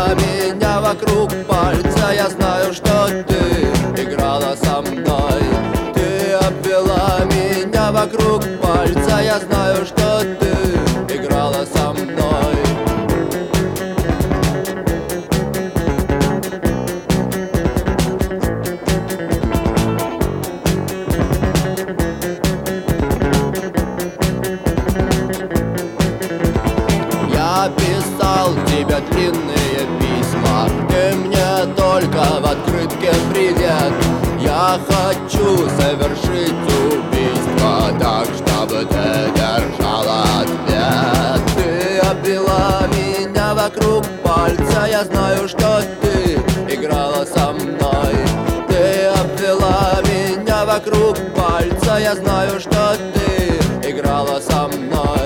меня вокруг пальца, я знаю, что ты играла со мной. Ты обвела меня вокруг пальца, я знаю, что ты играла со мной. Я писал тебе длинные письма, ты мне только в открытке привет. Я хочу совершить убийство так, чтобы ты держала ответ. Ты обвела меня вокруг пальца, я знаю, что ты играла со мной. Ты обвела меня вокруг пальца, я знаю, что ты играла со мной.